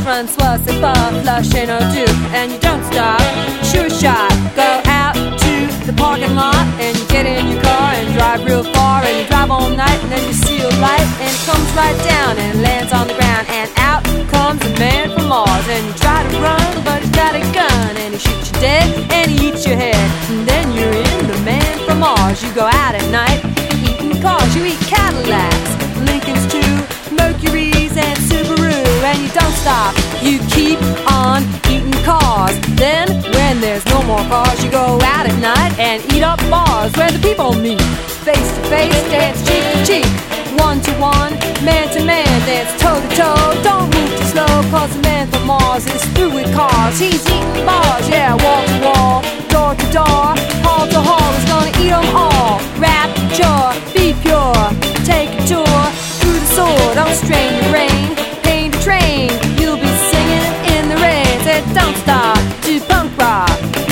Francois, c'est pas flush and do, and you don't stop. Sure shot, go out to the parking lot and you get in your car and drive real far and you drive all night and then you see a light and it comes right down and lands on the ground and out comes a man from Mars and you try to run but he's got a gun and he shoots you dead and he eats your head and then you're in the man from Mars. You go out at night eating cars, you eat Cadillacs, Lincolns too, Mercuries and Subaru, and you don't stop, you keep on eating cars. Then when there's no more cars, you go out at night and eat up bars where the people meet, face to face, dance cheek to cheek, one to one, man to man, dance toe to toe. Don't move too slow, cause the man from Mars is through with cars. He's eating bars, yeah, wall to wall, door to door, hall to hall, he's gonna eat them all. Rapture, be pure, take a tour through the sword, don't strain your brain, paint a train, you'll be singing in the rain. Said don't stop, do punk rock.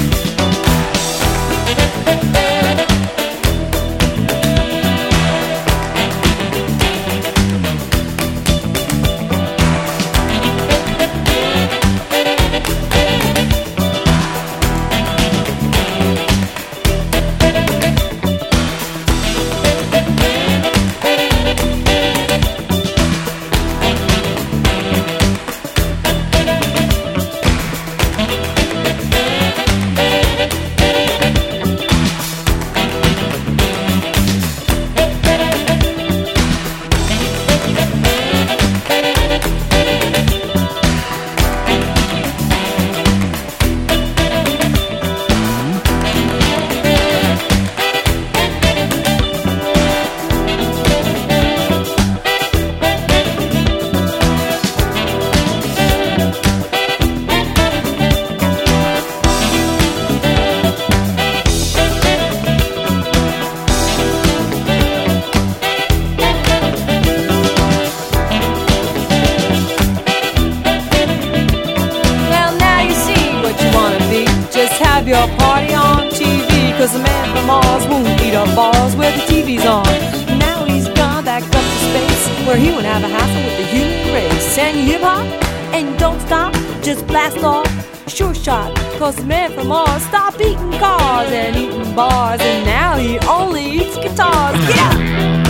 Your party on TV, cause the man from Mars won't eat up bars where the TV's on. Now he's gone back up to space where he won't have a hassle with the human race. And you hip hop and you don't stop, just blast off, sure shot, cause the man from Mars stopped eating cars and eating bars and now he only eats guitars. Get up!